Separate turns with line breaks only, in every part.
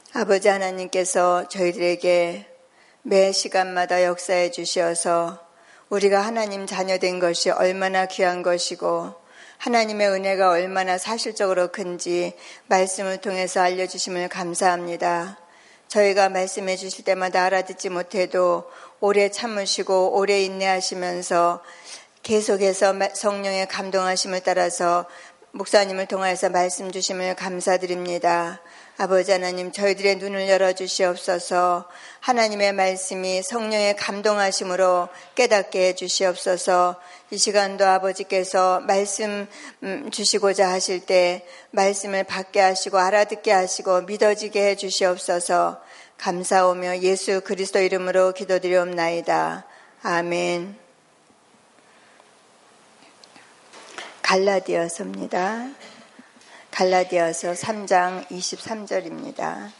아버지 하나님께서 저희들에게 매 시간마다 역사해 주셔서 우리가 하나님 자녀된 것이 얼마나 귀한 것이고 하나님의 은혜가 얼마나 사실적으로 큰지 말씀을 통해서 알려주심을 감사합니다. 저희가 말씀해 주실 때마다 알아듣지 못해도 오래 참으시고 오래 인내하시면서 계속해서 성령의 감동하심을 따라서 목사님을 통해서 말씀 주심을 감사드립니다. 아버지 하나님, 저희들의 눈을 열어주시옵소서. 하나님의 말씀이 성령의 감동하심으로 깨닫게 해주시옵소서. 이 시간도 아버지께서 말씀 주시고자 하실 때 말씀을 받게 하시고 알아듣게 하시고 믿어지게 해주시옵소서. 감사오며 예수 그리스도 이름으로 기도드리옵나이다. 아멘. 갈라디아서입니다. 갈라디아서 3장 23절입니다.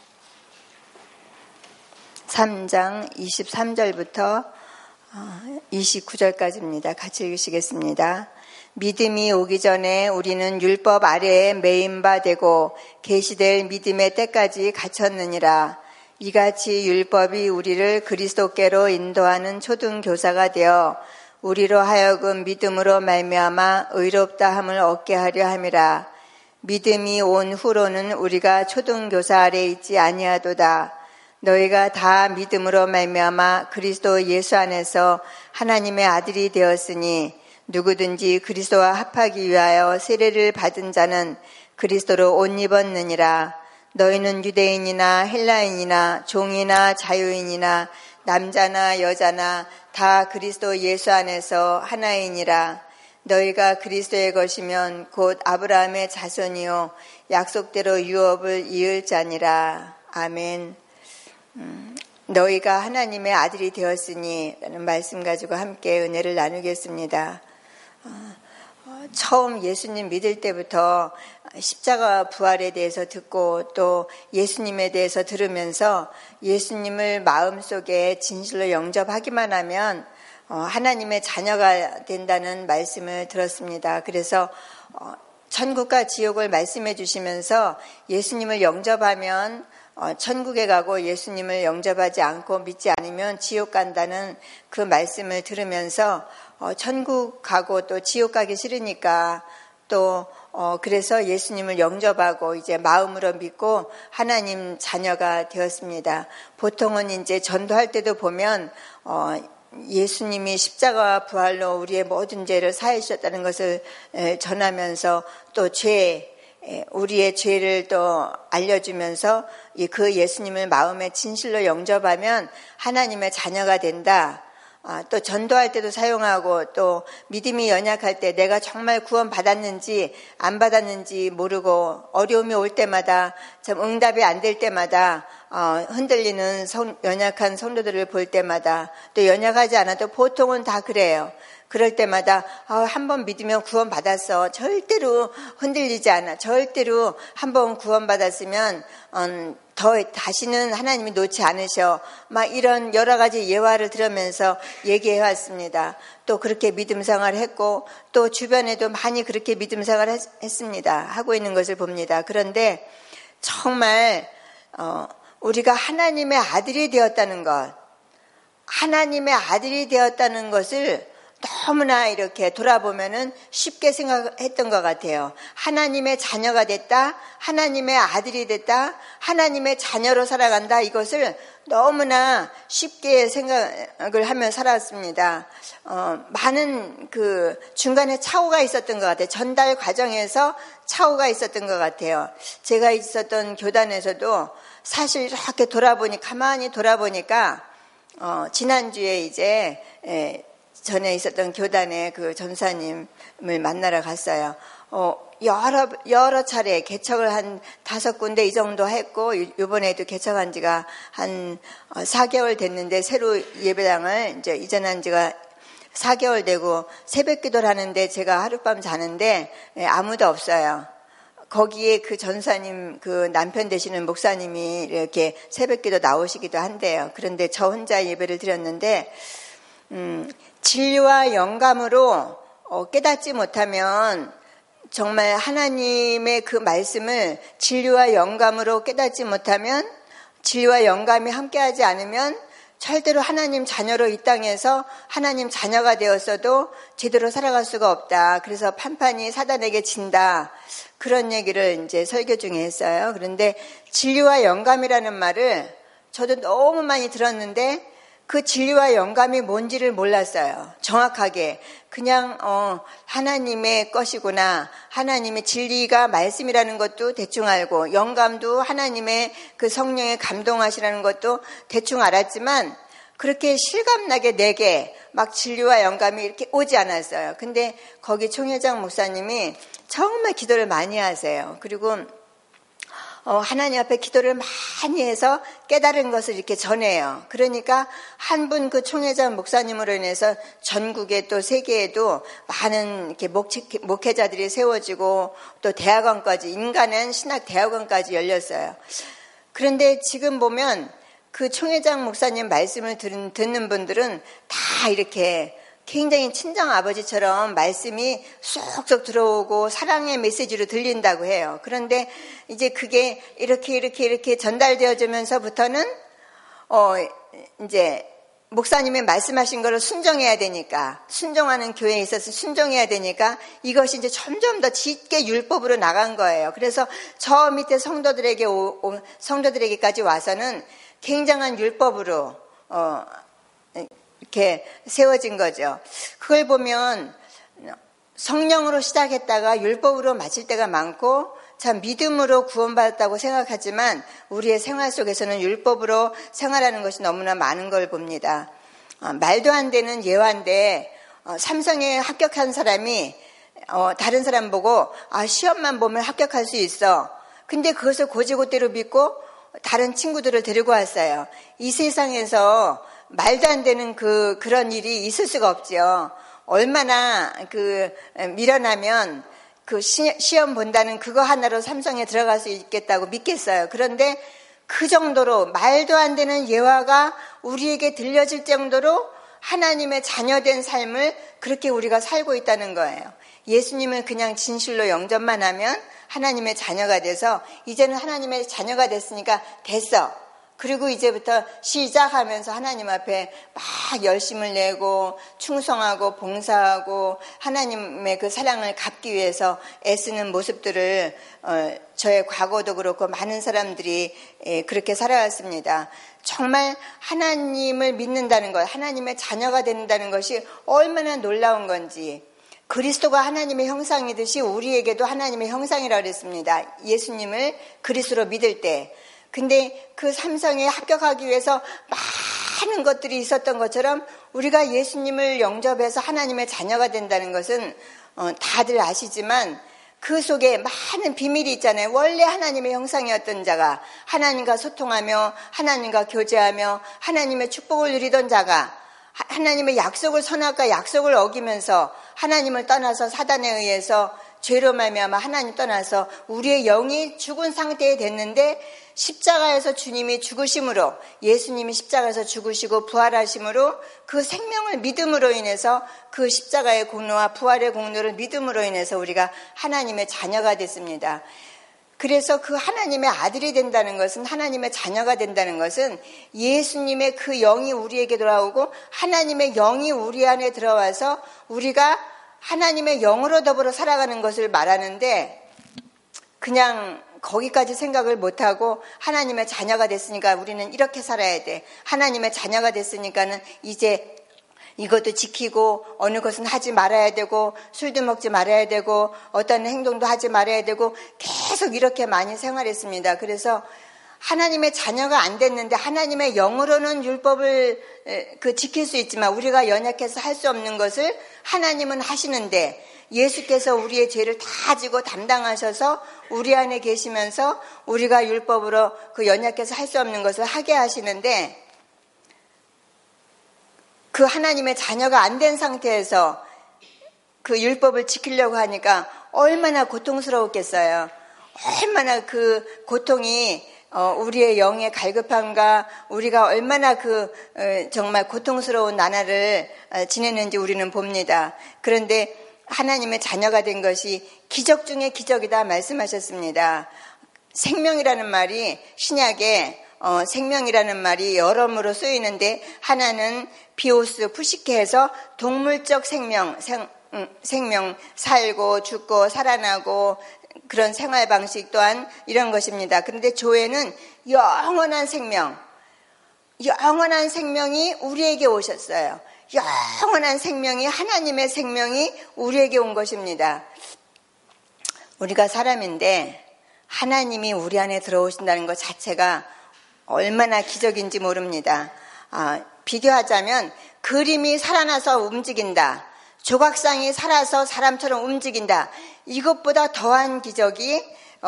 3장 23절부터 29절까지입니다. 같이 읽으시겠습니다. 믿음이 오기 전에 우리는 율법 아래에 매인 바 되고 계시될 믿음의 때까지 갇혔느니라. 이같이 율법이 우리를 그리스도께로 인도하는 초등교사가 되어 우리로 하여금 믿음으로 말미암아 의롭다 함을 얻게 하려 함이라. 믿음이 온 후로는 우리가 초등교사 아래 있지 아니하도다. 너희가 다 믿음으로 말미암아 그리스도 예수 안에서 하나님의 아들이 되었으니 누구든지 그리스도와 합하기 위하여 세례를 받은 자는 그리스도로 옷 입었느니라. 너희는 유대인이나 헬라인이나 종이나 자유인이나 남자나 여자나 다 그리스도 예수 안에서 하나이니라. 너희가 그리스도의 것이면 곧 아브라함의 자손이요 약속대로 유업을 이을 자니라. 아멘. 너희가 하나님의 아들이 되었으니 라는 말씀 가지고 함께 은혜를 나누겠습니다. 처음 예수님 믿을 때부터 십자가 부활에 대해서 듣고 또 예수님에 대해서 들으면서 예수님을 마음속에 진실로 영접하기만 하면 하나님의 자녀가 된다는 말씀을 들었습니다. 그래서 천국과 지옥을 말씀해 주시면서 예수님을 영접하면 천국에 가고 예수님을 영접하지 않고 믿지 않으면 지옥 간다는 그 말씀을 들으면서 천국 가고 또 지옥 가기 싫으니까 또 그래서 예수님을 영접하고 이제 마음으로 믿고 하나님 자녀가 되었습니다. 보통은 이제 전도할 때도 보면 예수님이 십자가와 부활로 우리의 모든 죄를 사해 주셨다는 것을 전하면서 또 우리의 죄를 또 알려주면서 그 예수님을 마음에 진실로 영접하면 하나님의 자녀가 된다. 또 전도할 때도 사용하고 또 믿음이 연약할 때 내가 정말 구원 받았는지 안 받았는지 모르고 어려움이 올 때마다 참 응답이 안 될 때마다 흔들리는 연약한 성도들을 볼 때마다 또 연약하지 않아도 보통은 다 그래요. 그럴 때마다 한번 믿으면 구원 받았어. 절대로 흔들리지 않아. 절대로 한번 구원 받았으면 다시는 하나님이 놓지 않으셔. 막 이런 여러 가지 예화를 들으면서 얘기해 왔습니다. 또 그렇게 믿음 생활을 했고 또 주변에도 많이 그렇게 믿음 생활을 했습니다. 하고 있는 것을 봅니다. 그런데 정말 우리가 하나님의 아들이 되었다는 것, 하나님의 아들이 되었다는 것을 너무나 이렇게 돌아보면은 쉽게 생각했던 것 같아요. 하나님의 자녀가 됐다, 하나님의 아들이 됐다, 하나님의 자녀로 살아간다, 이것을 너무나 쉽게 생각을 하며 살았습니다. 많은 그 중간에 착오가 있었던 것 같아요. 전달 과정에서 착오가 있었던 것 같아요. 제가 있었던 교단에서도 사실 이렇게 가만히 돌아보니까 지난주에 이제 전에 있었던 교단의 그 전사님을 만나러 갔어요. 여러 차례 개척을 한 5군데 이 정도 했고, 이번에도 개척한 지가 한 4개월 됐는데, 새로 예배당을 이제 이전한 지가 4개월 되고, 새벽 기도를 하는데 제가 하룻밤 자는데, 아무도 없어요. 거기에 그 전사님, 그 남편 되시는 목사님이 이렇게 새벽 기도 나오시기도 한대요. 그런데 저 혼자 예배를 드렸는데, 진리와 영감으로 깨닫지 못하면 정말 하나님의 그 말씀을 진리와 영감으로 깨닫지 못하면 진리와 영감이 함께하지 않으면 절대로 하나님 자녀로 이 땅에서 하나님 자녀가 되었어도 제대로 살아갈 수가 없다. 그래서 판판이 사단에게 진다. 그런 얘기를 이제 설교 중에 했어요. 그런데 진리와 영감이라는 말을 저도 너무 많이 들었는데 그 진리와 영감이 뭔지를 몰랐어요. 정확하게. 그냥 하나님의 것이구나. 하나님의 진리가 말씀이라는 것도 대충 알고 영감도 하나님의 그 성령의 감동하시라는 것도 대충 알았지만 그렇게 실감나게 내게 막 진리와 영감이 이렇게 오지 않았어요. 근데 거기 총회장 목사님이 정말 기도를 많이 하세요. 그리고 하나님 앞에 기도를 많이 해서 깨달은 것을 이렇게 전해요. 그러니까 한 분 그 총회장 목사님으로 인해서 전국에 또 세계에도 많은 이렇게 목회자들이 세워지고 또 대학원까지 인간은 신학 대학원까지 열렸어요. 그런데 지금 보면 그 총회장 목사님 말씀을 듣는 분들은 다 이렇게 굉장히 친정 아버지처럼 말씀이 쏙쏙 들어오고 사랑의 메시지로 들린다고 해요. 그런데 이제 그게 이렇게 전달되어지면서부터는 이제 목사님이 말씀하신 거를 순종해야 되니까, 순종하는 교회에 있어서 순종해야 되니까 이것이 이제 점점 더 짙게 율법으로 나간 거예요. 그래서 저 밑에 성도들에게까지 와서는 굉장한 율법으로 이렇게 세워진 거죠. 그걸 보면 성령으로 시작했다가 율법으로 마칠 때가 많고 참 믿음으로 구원받았다고 생각하지만 우리의 생활 속에서는 율법으로 생활하는 것이 너무나 많은 걸 봅니다. 말도 안 되는 예화인데 삼성에 합격한 사람이 다른 사람 보고 시험만 보면 합격할 수 있어. 근데 그것을 고지고대로 믿고 다른 친구들을 데리고 왔어요. 이 세상에서 말도 안 되는 그런 일이 있을 수가 없죠. 얼마나 밀어나면 시험 본다는 그거 하나로 삼성에 들어갈 수 있겠다고 믿겠어요. 그런데 그 정도로 말도 안 되는 예화가 우리에게 들려질 정도로 하나님의 자녀된 삶을 그렇게 우리가 살고 있다는 거예요. 예수님을 그냥 진실로 영접만 하면 하나님의 자녀가 돼서 이제는 하나님의 자녀가 됐으니까 됐어. 그리고 이제부터 시작하면서 하나님 앞에 막 열심을 내고 충성하고 봉사하고 하나님의 그 사랑을 갚기 위해서 애쓰는 모습들을 저의 과거도 그렇고 많은 사람들이 그렇게 살아왔습니다. 정말 하나님을 믿는다는 것, 하나님의 자녀가 된다는 것이 얼마나 놀라운 건지. 그리스도가 하나님의 형상이듯이 우리에게도 하나님의 형상이라고 그랬습니다. 예수님을 그리스도로 믿을 때. 근데 그 삼성에 합격하기 위해서 많은 것들이 있었던 것처럼 우리가 예수님을 영접해서 하나님의 자녀가 된다는 것은 다들 아시지만 그 속에 많은 비밀이 있잖아요. 원래 하나님의 형상이었던 자가 하나님과 소통하며 하나님과 교제하며 하나님의 축복을 누리던 자가 하나님의 약속을 선악과 약속을 어기면서 하나님을 떠나서 사단에 의해서 죄로 말미암아 하나님 떠나서 우리의 영이 죽은 상태에 됐는데 십자가에서 주님이 죽으심으로 예수님이 십자가에서 죽으시고 부활하심으로 그 생명을 믿음으로 인해서 그 십자가의 공로와 부활의 공로를 믿음으로 인해서 우리가 하나님의 자녀가 됐습니다. 그래서 그 하나님의 아들이 된다는 것은 하나님의 자녀가 된다는 것은 예수님의 그 영이 우리에게 돌아오고 하나님의 영이 우리 안에 들어와서 우리가 하나님의 영으로 더불어 살아가는 것을 말하는데 그냥 거기까지 생각을 못하고 하나님의 자녀가 됐으니까 우리는 이렇게 살아야 돼. 하나님의 자녀가 됐으니까는 이제 이것도 지키고 어느 것은 하지 말아야 되고 술도 먹지 말아야 되고 어떤 행동도 하지 말아야 되고 계속 이렇게 많이 생활했습니다. 그래서 하나님의 자녀가 안 됐는데 하나님의 영으로는 율법을 지킬 수 있지만 우리가 연약해서 할 수 없는 것을 하나님은 하시는데 예수께서 우리의 죄를 다 지고 담당하셔서 우리 안에 계시면서 우리가 율법으로 그 연약해서 할 수 없는 것을 하게 하시는데 그 하나님의 자녀가 안 된 상태에서 그 율법을 지키려고 하니까 얼마나 고통스러웠겠어요. 얼마나 그 고통이 우리의 영의 갈급함과 우리가 얼마나 정말 고통스러운 나날을 지내는지 우리는 봅니다. 그런데 하나님의 자녀가 된 것이 기적 중에 기적이다 말씀하셨습니다. 생명이라는 말이 신약에 생명이라는 말이 여러모로 쓰이는데 하나는 비오스 푸시케에서 동물적 생명 살고 죽고 살아나고 그런 생활 방식 또한 이런 것입니다. 그런데 조에는 영원한 생명이 우리에게 오셨어요. 영원한 생명이 하나님의 생명이 우리에게 온 것입니다. 우리가 사람인데 하나님이 우리 안에 들어오신다는 것 자체가 얼마나 기적인지 모릅니다. 비교하자면 그림이 살아나서 움직인다. 조각상이 살아서 사람처럼 움직인다. 이것보다 더한 기적이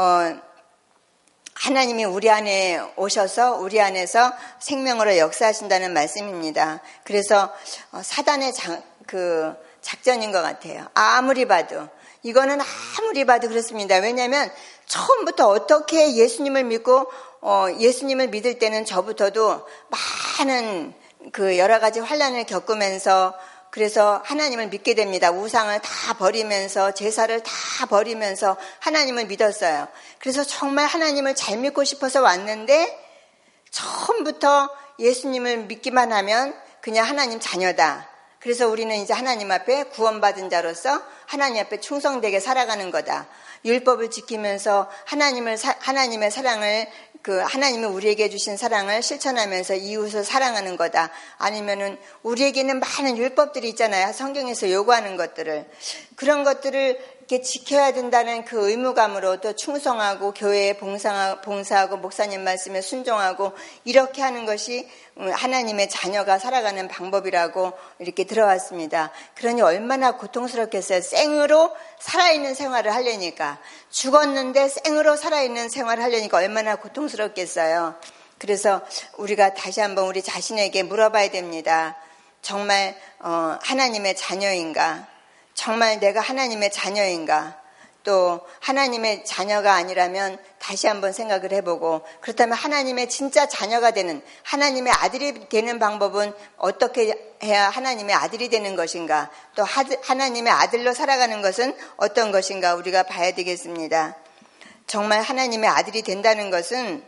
하나님이 우리 안에 오셔서 우리 안에서 생명으로 역사하신다는 말씀입니다. 그래서 사단의 작전인 것 같아요. 아무리 봐도 그렇습니다. 왜냐하면 처음부터 어떻게 예수님을 믿고 예수님을 믿을 때는 저부터도 많은 여러 가지 환난을 겪으면서 그래서 하나님을 믿게 됩니다. 우상을 다 버리면서 제사를 다 버리면서 하나님을 믿었어요. 그래서 정말 하나님을 잘 믿고 싶어서 왔는데 처음부터 예수님을 믿기만 하면 그냥 하나님 자녀다. 그래서 우리는 이제 하나님 앞에 구원받은 자로서 하나님 앞에 충성되게 살아가는 거다. 율법을 지키면서 하나님의 사랑을 하나님이 우리에게 주신 사랑을 실천하면서 이웃을 사랑하는 거다. 아니면은 우리에게는 많은 율법들이 있잖아요. 성경에서 요구하는 것들을. 그런 것들을 이렇게 지켜야 된다는 그 의무감으로 또 충성하고 교회에 봉사하고 목사님 말씀에 순종하고 이렇게 하는 것이 하나님의 자녀가 살아가는 방법이라고 이렇게 들어왔습니다. 그러니 얼마나 고통스럽겠어요. 생으로 살아있는 생활을 하려니까. 죽었는데 생으로 살아있는 생활을 하려니까 얼마나 고통스럽겠어요. 그래서 우리가 다시 한번 우리 자신에게 물어봐야 됩니다. 정말 하나님의 자녀인가? 정말 내가 하나님의 자녀인가? 또 하나님의 자녀가 아니라면 다시 한번 생각을 해보고 그렇다면 하나님의 진짜 자녀가 되는 하나님의 아들이 되는 방법은 어떻게 해야 하나님의 아들이 되는 것인가? 또 하나님의 아들로 살아가는 것은 어떤 것인가? 우리가 봐야 되겠습니다. 정말 하나님의 아들이 된다는 것은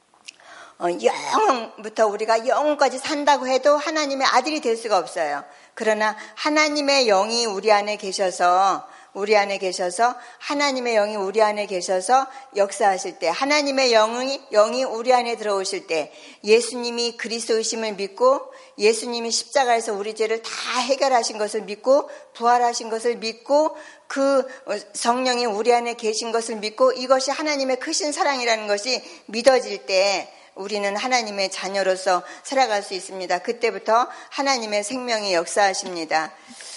영원부터 우리가 영원까지 산다고 해도 하나님의 아들이 될 수가 없어요. 그러나 하나님의 영이 우리 안에 계셔서 하나님의 영이 우리 안에 계셔서 역사하실 때 하나님의 영이 우리 안에 들어오실 때 예수님이 그리스도이심을 믿고 예수님이 십자가에서 우리 죄를 다 해결하신 것을 믿고 부활하신 것을 믿고 그 성령이 우리 안에 계신 것을 믿고 이것이 하나님의 크신 사랑이라는 것이 믿어질 때 우리는 하나님의 자녀로서 살아갈 수 있습니다. 그때부터 하나님의 생명이 역사하십니다.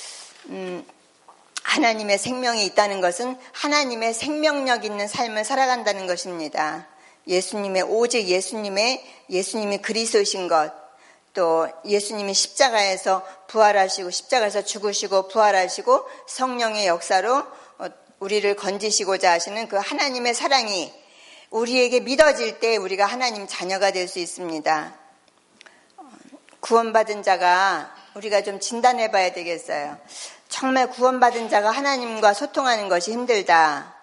하나님의 생명이 있다는 것은 하나님의 생명력 있는 삶을 살아간다는 것입니다. 오직 예수님이 그리스도이신 것, 또 예수님이 십자가에서 부활하시고 십자가에서 죽으시고 부활하시고 성령의 역사로 우리를 건지시고자 하시는 그 하나님의 사랑이 우리에게 믿어질 때 우리가 하나님 자녀가 될 수 있습니다. 구원받은 자가 우리가 좀 진단해 봐야 되겠어요. 정말 구원받은 자가 하나님과 소통하는 것이 힘들다.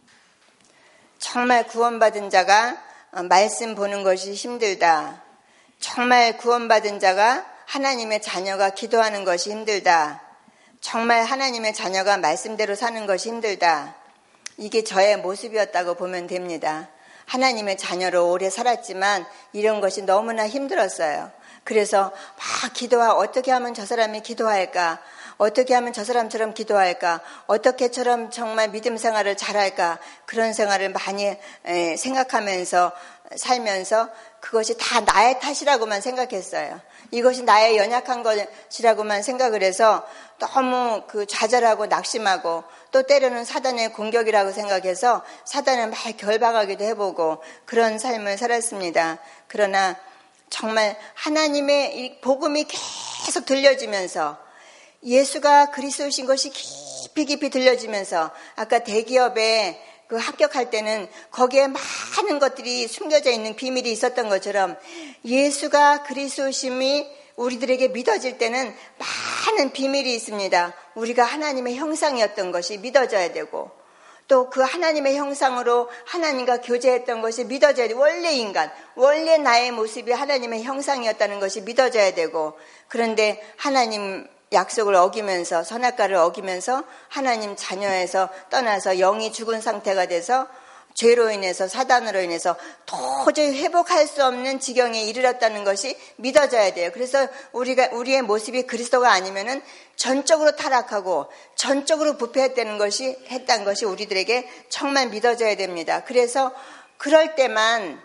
정말 구원받은 자가 말씀 보는 것이 힘들다. 정말 구원받은 자가 하나님의 자녀가 기도하는 것이 힘들다. 정말 하나님의 자녀가 말씀대로 사는 것이 힘들다. 이게 저의 모습이었다고 보면 됩니다. 하나님의 자녀로 오래 살았지만 이런 것이 너무나 힘들었어요. 그래서 막 어떻게 하면 저 사람이 기도할까? 어떻게 하면 저 사람처럼 기도할까? 어떻게처럼 정말 믿음 생활을 잘할까? 그런 생활을 많이 생각하면서 살면서 그것이 다 나의 탓이라고만 생각했어요. 이것이 나의 연약한 것이라고만 생각을 해서 너무 좌절하고 낙심하고 또 때로는 사단의 공격이라고 생각해서 사단을 막 결박하기도 해보고 그런 삶을 살았습니다. 그러나 정말 하나님의 이 복음이 계속 들려지면서 예수가 그리스도이신 것이 깊이 들려지면서 아까 대기업에 합격할 때는 거기에 많은 것들이 숨겨져 있는 비밀이 있었던 것처럼 예수가 그리스도심이 우리들에게 믿어질 때는 많은 비밀이 있습니다. 우리가 하나님의 형상이었던 것이 믿어져야 되고 또 그 하나님의 형상으로 하나님과 교제했던 것이 믿어져야 돼. 원래 인간, 원래 나의 모습이 하나님의 형상이었다는 것이 믿어져야 되고, 그런데 하나님 약속을 어기면서, 선악과를 어기면서 하나님 자녀에서 떠나서 영이 죽은 상태가 돼서 죄로 인해서, 사단으로 인해서 도저히 회복할 수 없는 지경에 이르렀다는 것이 믿어져야 돼요. 그래서 우리의 모습이 그리스도가 아니면은 전적으로 타락하고 전적으로 부패했다는 것이 우리들에게 정말 믿어져야 됩니다. 그래서 그럴 때만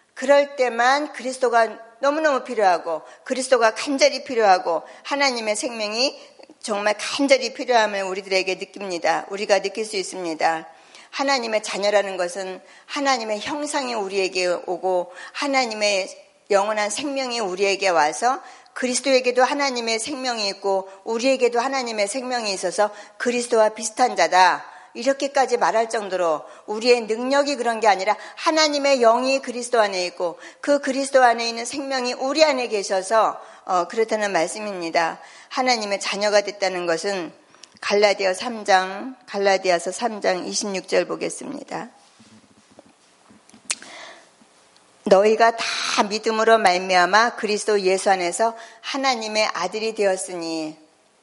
그리스도가 너무너무 필요하고, 그리스도가 간절히 필요하고, 하나님의 생명이 정말 간절히 필요함을 우리들에게 느낍니다. 우리가 느낄 수 있습니다. 하나님의 자녀라는 것은 하나님의 형상이 우리에게 오고, 하나님의 영원한 생명이 우리에게 와서, 그리스도에게도 하나님의 생명이 있고 우리에게도 하나님의 생명이 있어서 그리스도와 비슷한 자다, 이렇게까지 말할 정도로 우리의 능력이 그런 게 아니라 하나님의 영이 그리스도 안에 있고 그 그리스도 안에 있는 생명이 우리 안에 계셔서 그렇다는 말씀입니다. 하나님의 자녀가 됐다는 것은 갈라디아서 3장 26절 보겠습니다. 너희가 다 믿음으로 말미암아 그리스도 예수 안에서 하나님의 아들이 되었으니,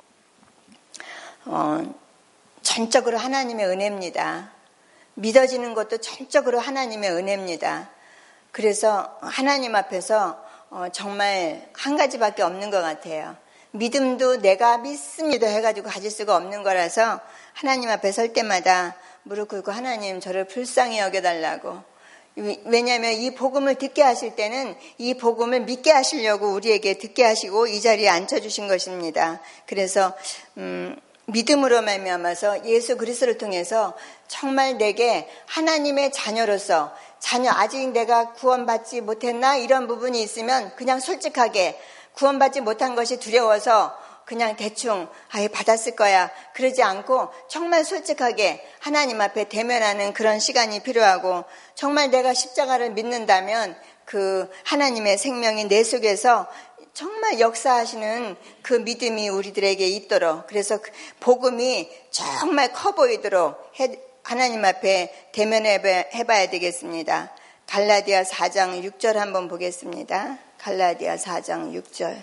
전적으로 하나님의 은혜입니다. 믿어지는 것도 전적으로 하나님의 은혜입니다. 그래서 하나님 앞에서 정말 한 가지밖에 없는 것 같아요. 믿음도 내가 믿습니다 해가지고 가질 수가 없는 거라서 하나님 앞에 설 때마다 무릎 꿇고 하나님 저를 불쌍히 여겨달라고. 왜냐하면 이 복음을 듣게 하실 때는 이 복음을 믿게 하시려고 우리에게 듣게 하시고 이 자리에 앉혀주신 것입니다. 그래서 믿음으로 말미암아서 예수 그리스도를 통해서 정말 내게 하나님의 자녀로서, 아직 내가 구원받지 못했나 이런 부분이 있으면 그냥 솔직하게, 구원받지 못한 것이 두려워서 그냥 대충 받았을 거야 그러지 않고 정말 솔직하게 하나님 앞에 대면하는 그런 시간이 필요하고, 정말 내가 십자가를 믿는다면 그 하나님의 생명이 내 속에서 정말 역사하시는 그 믿음이 우리들에게 있도록, 그래서 복음이 정말 커 보이도록 하나님 앞에 대면해봐야 되겠습니다. 갈라디아 4장 6절 한번 보겠습니다. 갈라디아 4장 6절.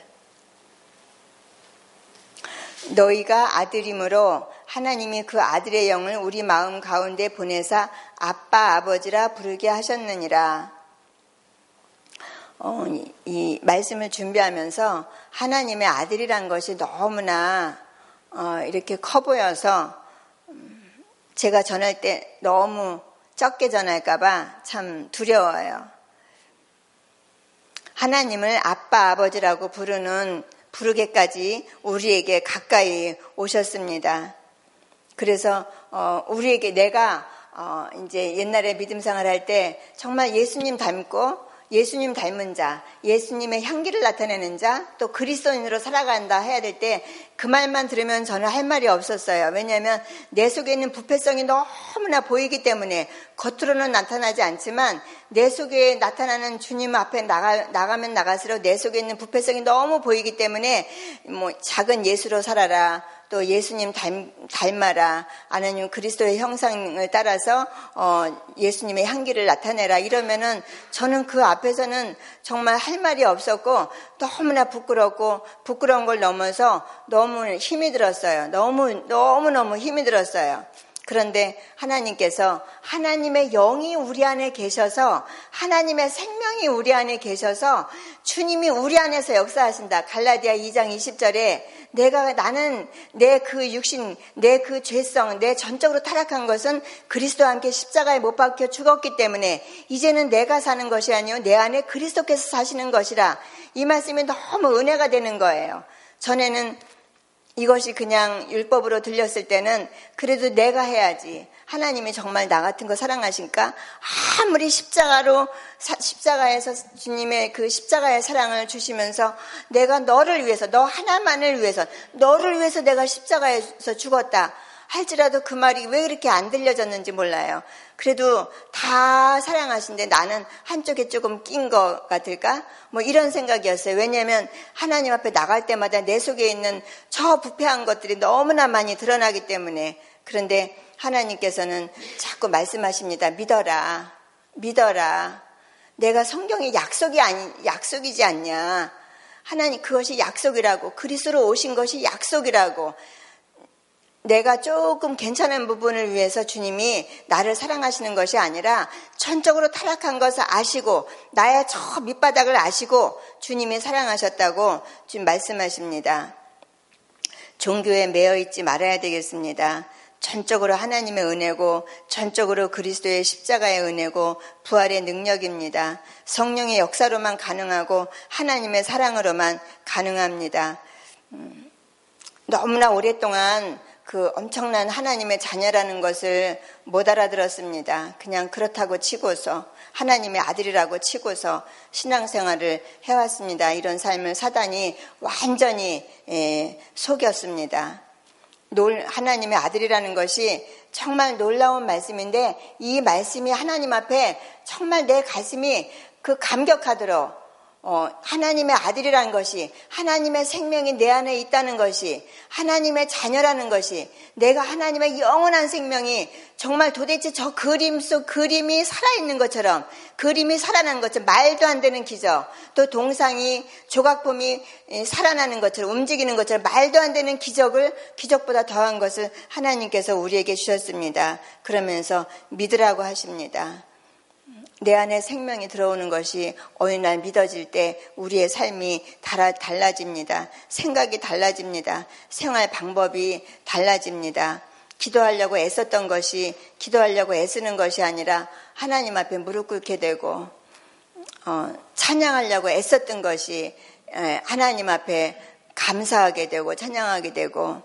너희가 아들이므로 하나님이 그 아들의 영을 우리 마음 가운데 보내사 아빠 아버지라 부르게 하셨느니라. 이 말씀을 준비하면서 하나님의 아들이란 것이 너무나 이렇게 커 보여서 제가 전할 때 너무 적게 전할까봐 참 두려워요. 하나님을 아빠 아버지라고 부르게까지 우리에게 가까이 오셨습니다. 그래서 우리에게 내가 이제 옛날에 믿음 생활 할 때 정말 예수님 닮고 예수님 닮은 자, 예수님의 향기를 나타내는 자, 또 그리스도인으로 살아간다 해야 될 때 그 말만 들으면 저는 할 말이 없었어요. 왜냐하면 내 속에 있는 부패성이 너무나 보이기 때문에 겉으로는 나타나지 않지만 내 속에 나타나는 주님 앞에 나가면 나갈수록 내 속에 있는 부패성이 너무 보이기 때문에 작은 예수로 살아라, 또 예수님 닮아라, 아니면 그리스도의 형상을 따라서 예수님의 향기를 나타내라, 이러면은 저는 그 앞에서는 정말 할 말이 없었고 너무나 부끄러운 걸 넘어서 너무 힘이 들었어요. 너무 힘이 들었어요. 그런데 하나님께서 하나님의 영이 우리 안에 계셔서, 하나님의 생명이 우리 안에 계셔서 주님이 우리 안에서 역사하신다. 갈라디아 2장 20절에 나는 내 그 육신, 내 그 죄성, 내 전적으로 타락한 것은 그리스도와 함께 십자가에 못 박혀 죽었기 때문에 이제는 내가 사는 것이 아니요 내 안에 그리스도께서 사시는 것이라. 이 말씀이 너무 은혜가 되는 거예요. 전에는 이것이 그냥 율법으로 들렸을 때는 그래도 내가 해야지, 하나님이 정말 나 같은 거 사랑하실까? 아무리 십자가에서 주님의 그 십자가의 사랑을 주시면서 내가 너를 위해서, 너 하나만을 위해서, 너를 위해서 내가 십자가에서 죽었다 할지라도 그 말이 왜 그렇게 안 들려졌는지 몰라요. 그래도 다 사랑하신데 나는 한쪽에 조금 낀 것 같을까? 이런 생각이었어요. 왜냐하면 하나님 앞에 나갈 때마다 내 속에 있는 저 부패한 것들이 너무나 많이 드러나기 때문에. 그런데 하나님께서는 자꾸 말씀하십니다. 믿어라. 믿어라. 내가 성경이 약속이지 않냐. 하나님 그것이 약속이라고. 그리스도로 오신 것이 약속이라고. 내가 조금 괜찮은 부분을 위해서 주님이 나를 사랑하시는 것이 아니라 전적으로 타락한 것을 아시고 나의 저 밑바닥을 아시고 주님이 사랑하셨다고 주님 말씀하십니다. 종교에 매여 있지 말아야 되겠습니다. 전적으로 하나님의 은혜고 전적으로 그리스도의 십자가의 은혜고 부활의 능력입니다. 성령의 역사로만 가능하고 하나님의 사랑으로만 가능합니다. 너무나 오랫동안 그 엄청난 하나님의 자녀라는 것을 못 알아들었습니다. 그냥 그렇다고 치고서 하나님의 아들이라고 치고서 신앙생활을 해왔습니다. 이런 삶을 사단이 완전히 속였습니다. 하나님의 아들이라는 것이 정말 놀라운 말씀인데 이 말씀이 하나님 앞에 정말 내 가슴이 그 감격하도록 하나님의 아들이라는 것이 하나님의 생명이 내 안에 있다는 것이 하나님의 자녀라는 것이 내가 하나님의 영원한 생명이 정말 도대체 저 그림 속 그림이 살아있는 것처럼 그림이 살아나는 것처럼 말도 안 되는 기적 또 동상이 조각품이 살아나는 것처럼 움직이는 것처럼 말도 안 되는 기적보다 더한 것을 하나님께서 우리에게 주셨습니다. 그러면서 믿으라고 하십니다. 내 안에 생명이 들어오는 것이 어느 날 믿어질 때 우리의 삶이 달라집니다. 생각이 달라집니다. 생활 방법이 달라집니다. 기도하려고 애썼던 것이 기도하려고 애쓰는 것이 아니라 하나님 앞에 무릎 꿇게 되고 찬양하려고 애썼던 것이 하나님 앞에 감사하게 되고 찬양하게 되고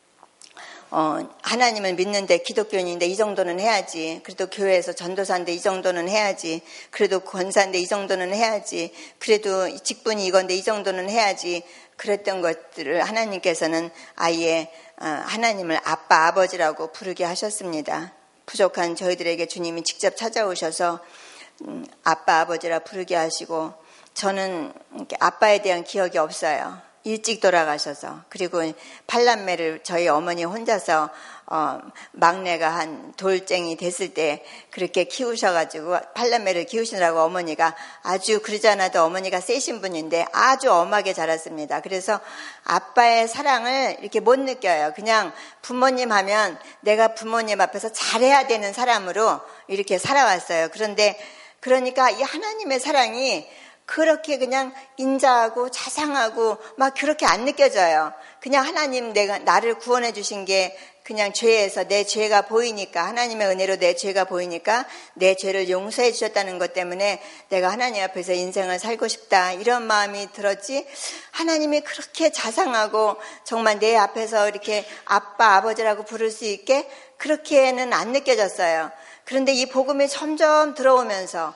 하나님을 믿는데 기독교인인데 이 정도는 해야지. 그래도 교회에서 전도사인데 이 정도는 해야지. 그래도 권사인데 이 정도는 해야지. 그래도 직분이 이건데 이 정도는 해야지. 그랬던 것들을 하나님께서는 아예 하나님을 아빠, 아버지라고 부르게 하셨습니다. 부족한 저희들에게 주님이 직접 찾아오셔서 아빠, 아버지라 부르게 하시고 저는 아빠에 대한 기억이 없어요. 일찍 돌아가셔서 그리고 팔남매를 저희 어머니 혼자서 막내가 한 돌쟁이 됐을 때 그렇게 키우셔가지고 팔남매를 키우시느라고 어머니가 아주 그러지 않아도 어머니가 세신 분인데 아주 엄하게 자랐습니다. 그래서 아빠의 사랑을 이렇게 못 느껴요. 그냥 부모님 하면 내가 부모님 앞에서 잘해야 되는 사람으로 이렇게 살아왔어요. 그러니까 이 하나님의 사랑이 그렇게 그냥 인자하고 자상하고 막 그렇게 안 느껴져요. 그냥 하나님 나를 구원해 주신 게 그냥 죄에서 내 죄가 보이니까 하나님의 은혜로 내 죄가 보이니까 내 죄를 용서해 주셨다는 것 때문에 내가 하나님 앞에서 인생을 살고 싶다 이런 마음이 들었지 하나님이 그렇게 자상하고 정말 내 앞에서 이렇게 아빠 아버지라고 부를 수 있게 그렇게는 안 느껴졌어요. 그런데 이 복음이 점점 들어오면서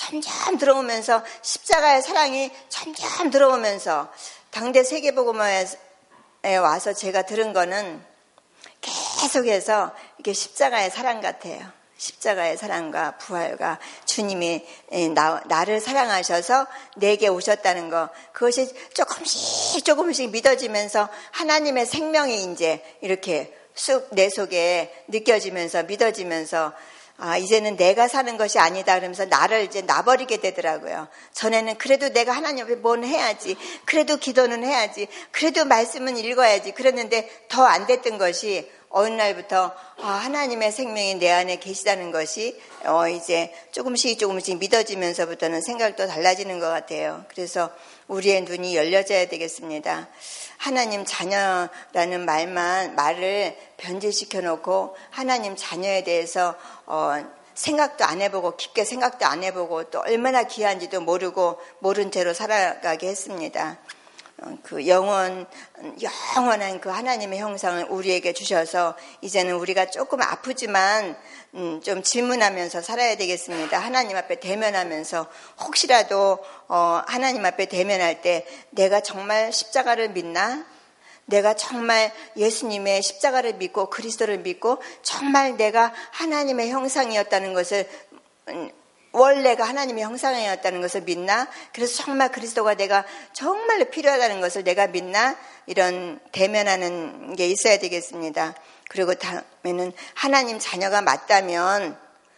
십자가의 사랑이 점점 들어오면서 당대 세계복음화에 와서 제가 들은 거는 계속해서 이게 십자가의 사랑 같아요. 십자가의 사랑과 부활과 주님이 나를 사랑하셔서 내게 오셨다는 거 그것이 조금씩 믿어지면서 하나님의 생명이 이제 이렇게 쑥 내 속에 느껴지면서 믿어지면서 이제는 내가 사는 것이 아니다 그러면서 나를 이제 놔버리게 되더라고요. 전에는 그래도 내가 하나님 앞에 뭔 해야지. 그래도 기도는 해야지. 그래도 말씀은 읽어야지. 그랬는데 더 안 됐던 것이 어느 날부터 하나님의 생명이 내 안에 계시다는 것이 이제 조금씩 믿어지면서부터는 생각도 달라지는 것 같아요. 그래서 우리의 눈이 열려져야 되겠습니다. 하나님 자녀라는 말을 변질시켜 놓고 하나님 자녀에 대해서 생각도 안 해보고 깊게 생각도 안 해보고 또 얼마나 귀한지도 모른 채로 살아가게 했습니다. 그 영원한 그 하나님의 형상을 우리에게 주셔서 이제는 우리가 조금 아프지만 좀 질문하면서 살아야 되겠습니다. 하나님 앞에 대면하면서 혹시라도 하나님 앞에 대면할 때 내가 정말 십자가를 믿나? 내가 정말 예수님의 십자가를 믿고 그리스도를 믿고 정말 내가 하나님의 형상이었다는 것을 원래가 하나님의 형상이었다는 것을 믿나? 그래서 정말 그리스도가 내가 정말로 필요하다는 것을 내가 믿나? 이런 대면하는 게 있어야 되겠습니다. 그리고 다음에는 하나님의 자녀가 맞다면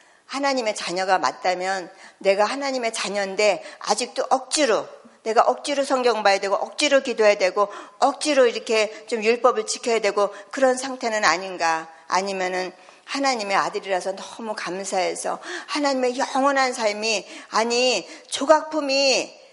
내가 하나님의 자녀인데 아직도 내가 억지로 성경 봐야 되고 억지로 기도해야 되고 억지로 이렇게 좀 율법을 지켜야 되고 그런 상태는 아닌가? 아니면은 하나님의 아들이라서 너무 감사해서 하나님의 영원한 삶이 조각품이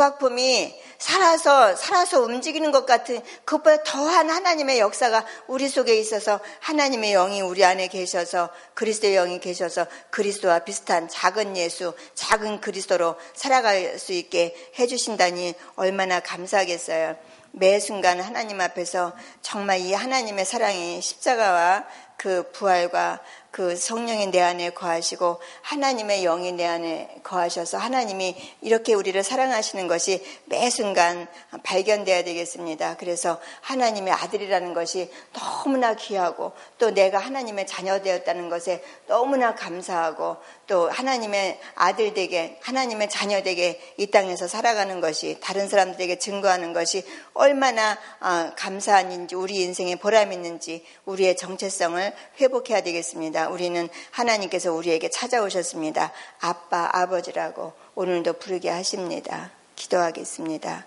살아서 움직이는 것 같은 그것보다 더한 하나님의 역사가 우리 속에 있어서 하나님의 영이 우리 안에 계셔서 그리스도의 영이 계셔서 그리스도와 비슷한 작은 예수, 작은 그리스도로 살아갈 수 있게 해주신다니 얼마나 감사하겠어요. 매 순간 하나님 앞에서 정말 이 하나님의 사랑이 십자가와 그 부활과 그 성령이 내 안에 거하시고 하나님의 영이 내 안에 거하셔서 하나님이 이렇게 우리를 사랑하시는 것이 매 순간 발견돼야 되겠습니다. 그래서 하나님의 아들이라는 것이 너무나 귀하고 또 내가 하나님의 자녀 되었다는 것에 너무나 감사하고 또 하나님의 아들 되게 하나님의 자녀 되게 이 땅에서 살아가는 것이 다른 사람들에게 증거하는 것이 얼마나 감사한 일인지 우리 인생에 보람 있는지 우리의 정체성을 회복해야 되겠습니다. 우리는 하나님께서 우리에게 찾아오셨습니다. 아빠, 아버지라고 오늘도 부르게 하십니다. 기도하겠습니다.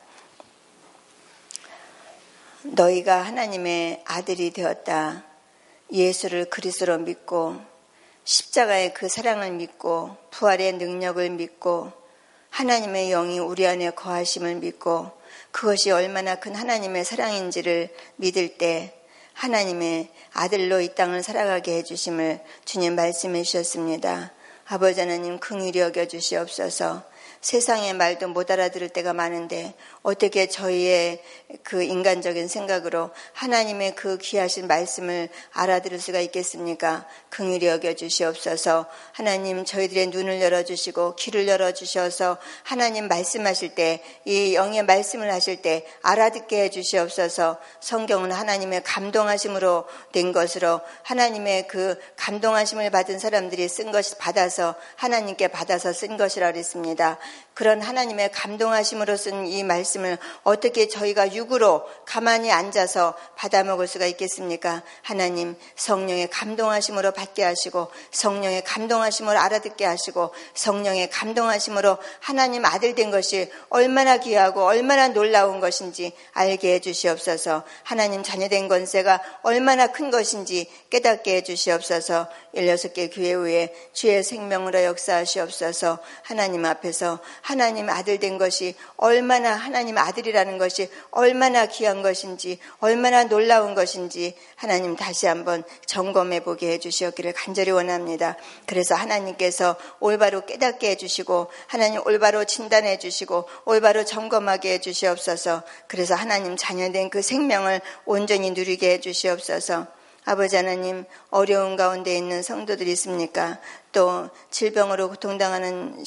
너희가 하나님의 아들이 되었다. 예수를 그리스도로 믿고 십자가의 그 사랑을 믿고 부활의 능력을 믿고 하나님의 영이 우리 안에 거하심을 믿고 그것이 얼마나 큰 하나님의 사랑인지를 믿을 때 하나님의 아들로 이 땅을 살아가게 해주심을 주님 말씀해 주셨습니다. 아버지 하나님 긍휼히 여겨주시옵소서. 세상의 말도 못 알아들을 때가 많은데 어떻게 저희의 그 인간적인 생각으로 하나님의 그 귀하신 말씀을 알아들을 수가 있겠습니까? 긍휼히 여겨주시옵소서. 하나님 저희들의 눈을 열어주시고 귀를 열어주셔서 하나님 말씀하실 때 이 영의 말씀을 하실 때 알아듣게 해주시옵소서. 성경은 하나님의 감동하심으로 된 것으로 하나님의 그 감동하심을 받은 사람들이 쓴 것이 받아서 하나님께 받아서 쓴 것이라 그랬습니다. 그런 하나님의 감동하심으로 쓴 이 말씀을 어떻게 저희가 육으로 가만히 앉아서 받아먹을 수가 있겠습니까? 하나님 성령의 감동하심으로 받게 하시고 성령의 감동하심으로 알아듣게 하시고 성령의 감동하심으로 하나님 아들 된 것이 얼마나 귀하고 얼마나 놀라운 것인지 알게 해주시옵소서. 하나님 자녀된 권세가 얼마나 큰 것인지 깨닫게 해주시옵소서. 16개 교회 후에 주의 생명으로 역사하시옵소서. 하나님 앞에서 하나님 아들 된 것이 얼마나 하나님 아들이라는 것이 얼마나 귀한 것인지 얼마나 놀라운 것인지 하나님 다시 한번 점검해 보게 해주시옵기를 간절히 원합니다. 그래서 하나님께서 올바로 깨닫게 해주시고 하나님 올바로 진단해 주시고 올바로 점검하게 해주시옵소서. 그래서 하나님 자녀된 그 생명을 온전히 누리게 해주시옵소서. 아버지 하나님 어려운 가운데 있는 성도들이 있습니까? 또 질병으로 고통당하는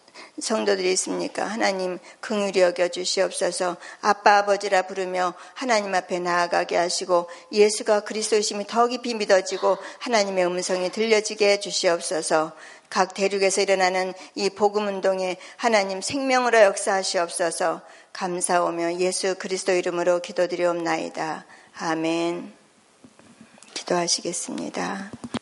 성도들이 있습니까? 하나님 긍휼히 여겨 주시옵소서. 아빠 아버지라 부르며 하나님 앞에 나아가게 하시고 예수가 그리스도이심이 더 깊이 믿어지고 하나님의 음성이 들려지게 해주시옵소서. 각 대륙에서 일어나는 이 복음운동에 하나님 생명으로 역사하시옵소서. 감사오며 예수 그리스도 이름으로 기도드리옵나이다. 아멘. 기도하시겠습니다.